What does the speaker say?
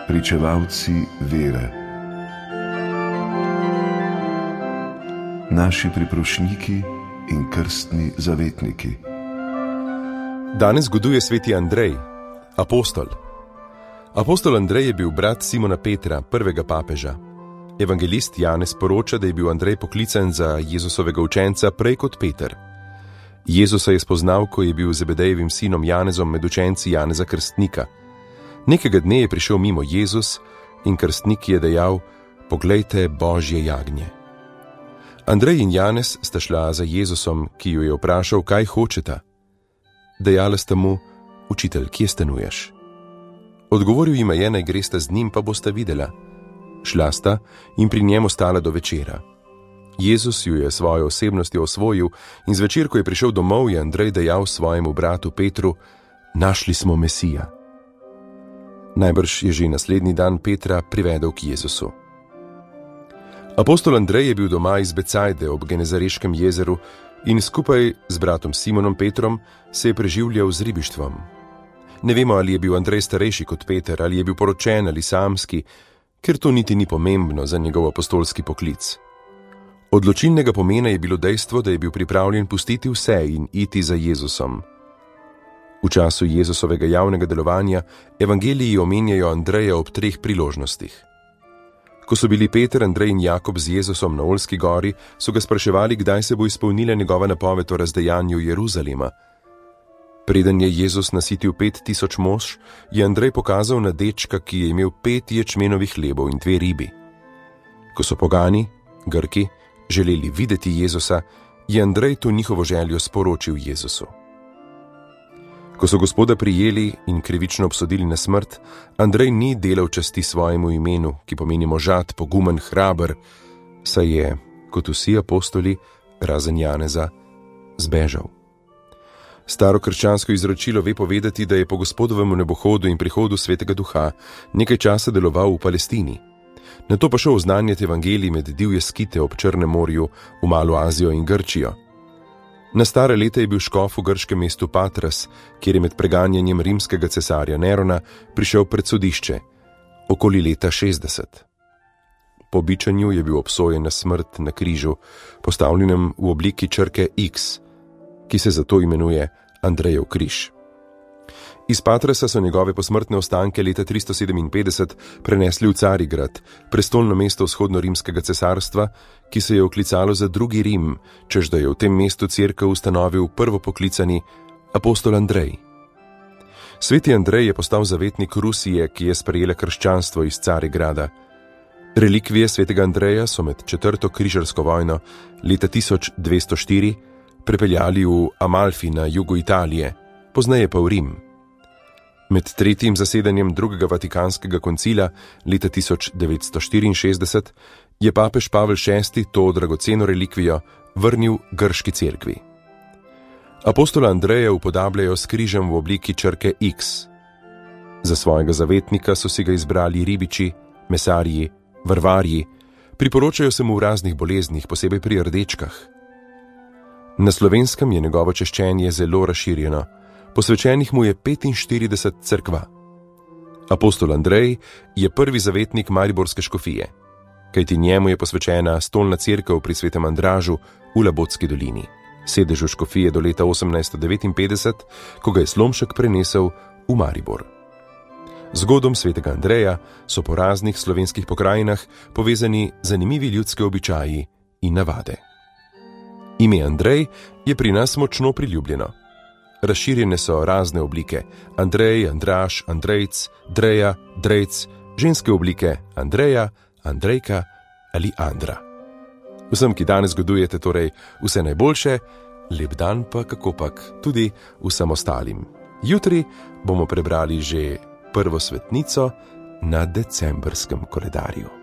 pričevalci vere, naši priprošniki in krstni zavetniki. Danes goduje sveti Andrej, apostol. Apostol Andrej je bil brat Simona Petra, prvega papeža. Evangelist Janez poroča, da je bil Andrej poklican za Jezusovega učenca prej kot Peter. Jezusa je spoznal, ko je bil Zebedejevim sinom Janezom med učenci Janeza Krstnika. Nekega dne je prišel mimo Jezus in krstnik je dejal: "Poglejte Božje jagnje." Andrej in Janez sta šla za Jezusom, ki ju je vprašal, kaj hočeta. Dejala sta mu: "Učitelj, kje stanuješ?" Odgovoril jima je, naj gresta z njim, pa bosta videla. Šla sta in pri njemu stala do večera. Jezus ju je svojo osebnostjo osvojil in zvečer, ko je prišel domov, je Andrej dejal svojemu bratu Petru: "Našli smo Mesija." Najbrž je že naslednji dan Petra privedel k Jezusu. Apostol Andrej je bil doma iz Becajde ob Genezareškem jezeru in skupaj z bratom Simonom Petrom se je preživljal z ribištvom. Ne vemo, ali je bil Andrej starejši kot Peter, ali je bil poročen ali samski, ker to niti ni pomembno za njegov apostolski poklic. Odločilnega pomena je bilo dejstvo, da je bil pripravljen pustiti vse in iti za Jezusom. V času Jezusovega javnega delovanja evangeliji omenjajo Andreja ob 3 priložnostih. Ko so bili Peter, Andrej in Jakob z Jezusom na Oljski gori, so ga spraševali, kdaj se bo izpolnila njegova napoved o razdejanju Jeruzalema. Preden je Jezus nasitil 5000 mož, je Andrej pokazal na dečka, ki je imel 5 ječmenovih hlebov in 2 ribi. Ko so pogani, Grki, želeli videti Jezusa, je Andrej to njihovo željo sporočil Jezusu. Ko so Gospoda prijeli in krivično obsodili na smrt, Andrej ni delal časti svojemu imenu, ki pomeni možat, pogumen, hraber, saj je, kot vsi apostoli, razen Janeza, zbežal. Staro krščansko izročilo ve povedati, da je po Gospodovem nebohodu in prihodu Svetega Duha nekaj časa deloval v Palestini. Nato pa šel oznanjati evangelij med divje skite ob Črnem morju, v Malo Azijo in Grčijo. Na stare leta je bil škof v grškem mestu Patras, kjer je med preganjanjem rimskega cesarja Nerona prišel pred sodišče, okoli leta 60. Po bičanju je bil obsojen na smrt na križu, postavljenem v obliki črke X, ki se zato imenuje Andrejev križ. Iz Patrasa so njegove posmrtne ostanke leta 357 prenesli v Carigrad, prestolno mesto vzhodno-rimskega cesarstva, ki se je oklicalo za drugi Rim, čež da je v tem mestu cerkev ustanovil prvopoklicani apostol Andrej. Sveti Andrej je postal zavetnik Rusije, ki je sprejela krščanstvo iz Carigrada. Relikvije svetega Andreja so med 4. križarsko vojno leta 1204 prepeljali v Amalfi na jugu Italije, pozneje pa v Rim. Med 3. zasedanjem 2. Vatikanskega koncila leta 1964 je papež Pavel VI to dragoceno relikvijo vrnil grški cerkvi. Apostola Andreja upodabljajo s križem v obliki črke X. Za svojega zavetnika so si ga izbrali ribiči, mesarji, vrvarji, priporočajo se mu v raznih boleznih, posebej pri rdečkah. Na Slovenskem je njegovo češčenje zelo razširjeno. Posvečenih mu je 45 cerkva. Apostol Andrej je prvi zavetnik mariborske škofije, kajti njemu je posvečena stolna cerkev pri Svetem Andražu v Labotski dolini, sedežu škofije do leta 1859, ko ga je Slomšek prenesel v Maribor. Z godom svetega Andreja so po raznih slovenskih pokrajinah povezani zanimivi ljudski običaji in navade. Ime Andrej je pri nas močno priljubljeno. Razširjene so razne oblike: Andrej, Andraž, Andrejc, Dreja, Drejc, ženske oblike Andreja, Andrejka ali Andra. Vsem, ki danes godujete, torej vse najboljše, lep dan pa kakopak tudi vsem ostalim. Jutri bomo prebrali že prvo svetnico na decembrskem koledarju.